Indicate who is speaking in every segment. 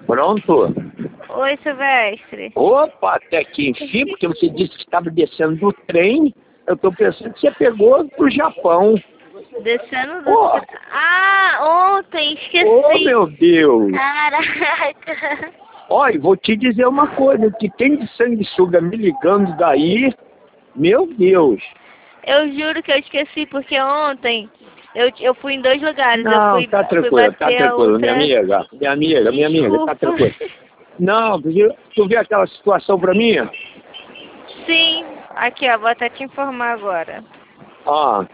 Speaker 1: Pronto?
Speaker 2: Oi, Silvestre.
Speaker 1: Opa, até aqui enfim, porque você disse que estava descendo do trem. Eu estou pensando que você pegou pro Japão.
Speaker 2: Descendo do...
Speaker 1: Ô,
Speaker 2: ontem, esqueci.
Speaker 1: oh, meu Deus.
Speaker 2: Caraca.
Speaker 1: Olha, vou te dizer uma coisa, que tem de sanguessuga me ligando daí, meu Deus.
Speaker 2: Eu juro que eu esqueci, porque ontem eu fui em 2 lugares. Eu
Speaker 1: Não,
Speaker 2: fui
Speaker 1: tá tranquilo,
Speaker 2: bater a
Speaker 1: minha
Speaker 2: outra...
Speaker 1: amiga, minha amiga, tá
Speaker 2: Desculpa.
Speaker 1: tranquilo. Não, tu vê aquela situação pra mim?
Speaker 2: Sim. Aqui, ó, vou até te informar agora.
Speaker 1: Ó,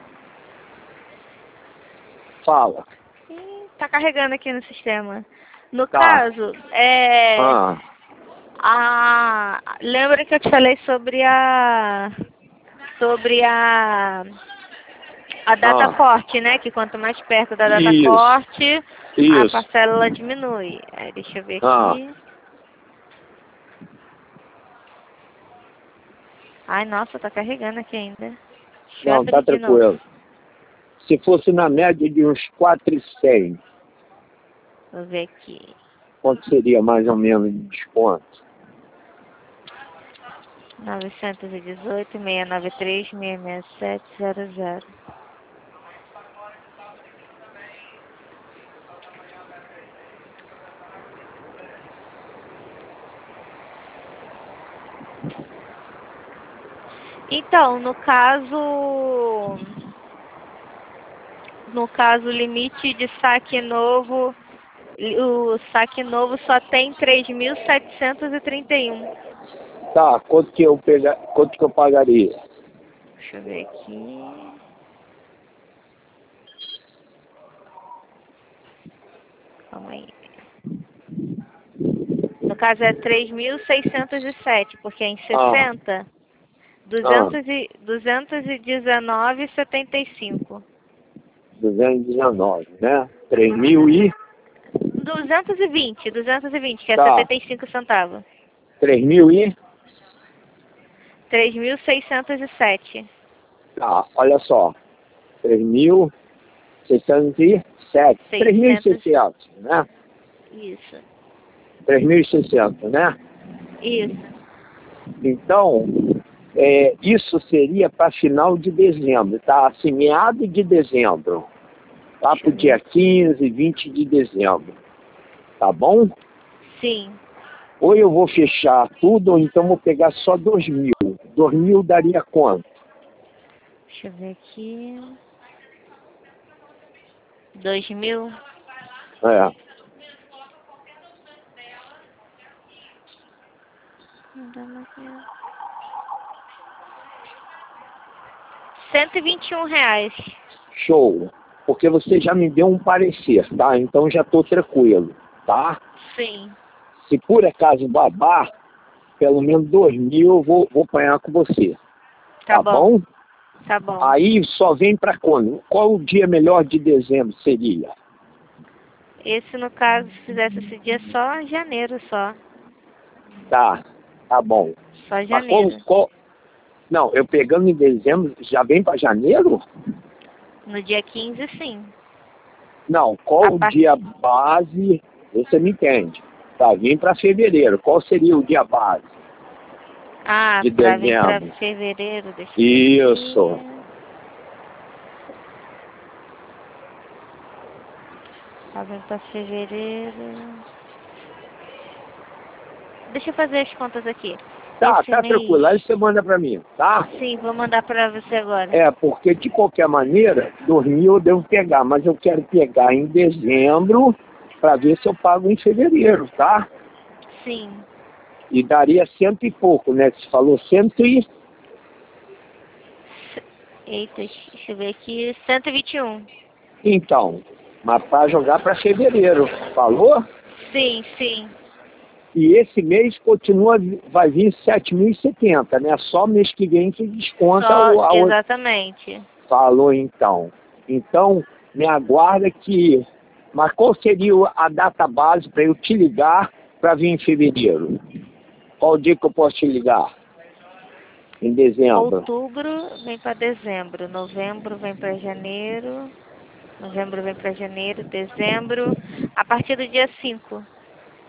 Speaker 1: fala.
Speaker 2: Tá carregando aqui no sistema. No
Speaker 1: Tá.
Speaker 2: caso,
Speaker 1: Ah,
Speaker 2: lembra que eu te falei sobre a data
Speaker 1: ah,
Speaker 2: corte, né? Que quanto mais perto da data
Speaker 1: isso,
Speaker 2: corte, a
Speaker 1: isso.
Speaker 2: parcela ela diminui. Aí, deixa eu ver
Speaker 1: Ah,
Speaker 2: aqui. Ai, nossa, tá carregando aqui ainda. Deixa eu
Speaker 1: não, tá
Speaker 2: abrir de novo.
Speaker 1: tranquilo. Se fosse na média de uns 4,100,
Speaker 2: Vou ver aqui.
Speaker 1: quanto seria mais ou menos de desconto?
Speaker 2: 918-693-667-00. Então, no caso, o limite de saque novo, o saque novo só tem 3.731.
Speaker 1: Tá, quanto que eu pagaria?
Speaker 2: Deixa eu ver aqui. Calma aí. No caso é 3.607, porque é em
Speaker 1: Ah,
Speaker 2: 60,
Speaker 1: ah,
Speaker 2: 219,75.
Speaker 1: 219, né? 3.000 e...
Speaker 2: 220, que é
Speaker 1: Tá,
Speaker 2: 75 centavos.
Speaker 1: 3.000 e...
Speaker 2: 3.607.
Speaker 1: Tá, olha só. 3.607.
Speaker 2: 600.
Speaker 1: 3.600, né?
Speaker 2: Isso.
Speaker 1: 3.600, né?
Speaker 2: Isso.
Speaker 1: Então, isso seria para final de dezembro, tá? Assim, meado de dezembro. Lá
Speaker 2: Deixa
Speaker 1: para o
Speaker 2: eu ver
Speaker 1: dia
Speaker 2: aqui.
Speaker 1: 15, 20 de dezembro. Tá bom?
Speaker 2: Sim.
Speaker 1: Ou eu vou fechar tudo, ou então vou pegar só 2.000. 2.000 daria quanto?
Speaker 2: Deixa eu ver aqui. 2.000.
Speaker 1: É.
Speaker 2: R$ 121.
Speaker 1: Show. Porque você já me deu um parecer, tá? Então já estou tranquilo, tá?
Speaker 2: Sim.
Speaker 1: Se por acaso babar, pelo menos 2.000 eu vou apanhar com você.
Speaker 2: Tá
Speaker 1: Tá
Speaker 2: bom.
Speaker 1: bom?
Speaker 2: Tá bom.
Speaker 1: Aí só vem para quando? Qual o dia melhor de dezembro seria?
Speaker 2: Esse, no caso, se fizesse esse dia só janeiro só.
Speaker 1: Tá bom.
Speaker 2: Só
Speaker 1: Mas
Speaker 2: janeiro.
Speaker 1: não, eu pegando em dezembro, já vem para janeiro?
Speaker 2: No dia 15, sim.
Speaker 1: Não,
Speaker 2: A
Speaker 1: qual o
Speaker 2: par...
Speaker 1: dia base, você me entende? Tá, vem para fevereiro. Qual seria o dia base de
Speaker 2: pra vir pra
Speaker 1: dezembro?
Speaker 2: fevereiro, deixa eu ver
Speaker 1: Isso.
Speaker 2: aqui. Pra vir pra fevereiro. Deixa eu fazer as contas aqui.
Speaker 1: Tá
Speaker 2: Esse mês...
Speaker 1: tranquilo. Aí você manda para mim, tá?
Speaker 2: Sim, vou mandar pra você agora.
Speaker 1: Porque de qualquer maneira, 2.000 eu devo pegar, mas eu quero pegar em dezembro para ver se eu pago em fevereiro, tá?
Speaker 2: Sim.
Speaker 1: E daria cento e pouco, né? Que você falou cento e...
Speaker 2: Eita, deixa eu ver aqui. 121.
Speaker 1: Então, mas para jogar para fevereiro, falou?
Speaker 2: Sim, sim.
Speaker 1: E esse mês continua, vai vir 7.070, né? Só mês que vem que desconta
Speaker 2: Só,
Speaker 1: a outra.
Speaker 2: exatamente.
Speaker 1: Falou então. Então, me aguarda que... Mas qual seria a data base para eu te ligar para vir em fevereiro? Qual dia que eu posso te ligar? Em dezembro.
Speaker 2: Outubro vem para dezembro. Novembro vem para janeiro. Novembro vem para janeiro. Dezembro. A partir do dia 5.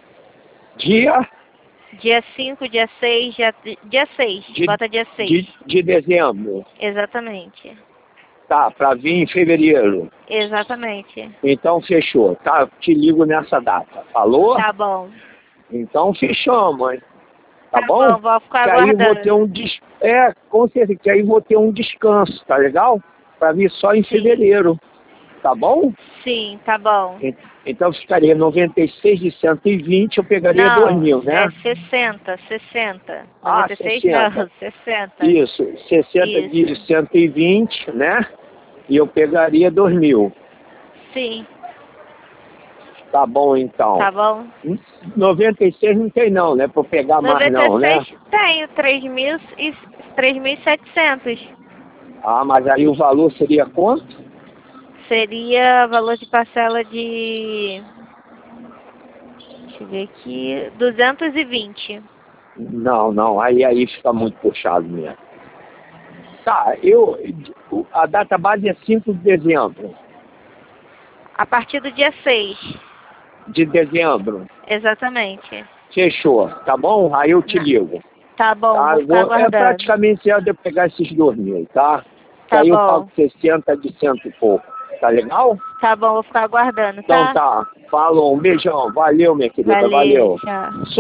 Speaker 2: Dia 5, dia 6, dia 6. Bota dia 6.
Speaker 1: De dezembro.
Speaker 2: Exatamente.
Speaker 1: Tá, para vir em fevereiro.
Speaker 2: Exatamente.
Speaker 1: Então fechou. Tá, te ligo nessa data. Falou?
Speaker 2: Tá bom.
Speaker 1: Então fechamos, hein? Tá bom?
Speaker 2: Tá bom, vou ficar
Speaker 1: que aí
Speaker 2: aguardando.
Speaker 1: vou ter com certeza, que aí vou ter um descanso, tá legal? Para vir só em fevereiro. Tá bom?
Speaker 2: Sim, tá bom.
Speaker 1: Então ficaria 96 de 120, eu pegaria
Speaker 2: Não,
Speaker 1: 2.000, né?
Speaker 2: é 60.
Speaker 1: Ah,
Speaker 2: 96
Speaker 1: 60.
Speaker 2: não, 60.
Speaker 1: Isso, 60
Speaker 2: Isso.
Speaker 1: de 120, né? E eu pegaria 2.000.
Speaker 2: Sim,
Speaker 1: Tá bom, então.
Speaker 2: tá bom.
Speaker 1: 96 não tem não, né? Pra eu pegar mais não, né?
Speaker 2: 96 tenho 3.700.
Speaker 1: Ah, mas aí o valor seria quanto?
Speaker 2: Seria valor de parcela de... Deixa eu ver aqui... 220.
Speaker 1: Não, aí fica muito puxado mesmo. Tá, a data base é 5 de dezembro.
Speaker 2: A partir do dia 6.
Speaker 1: De dezembro.
Speaker 2: Exatamente.
Speaker 1: Fechou, tá bom? Aí eu te ligo.
Speaker 2: Tá bom,
Speaker 1: Tá?
Speaker 2: vou ficar aguardando.
Speaker 1: Praticamente certo de eu pegar esses 2.000, tá? Que
Speaker 2: Tá
Speaker 1: aí eu
Speaker 2: bom.
Speaker 1: pago 60 de 100 e pouco. Tá legal?
Speaker 2: Tá bom, vou ficar aguardando, tá?
Speaker 1: Então tá. Falou, um beijão. Valeu, minha querida.
Speaker 2: Valeu,
Speaker 1: Valeu.
Speaker 2: tchau.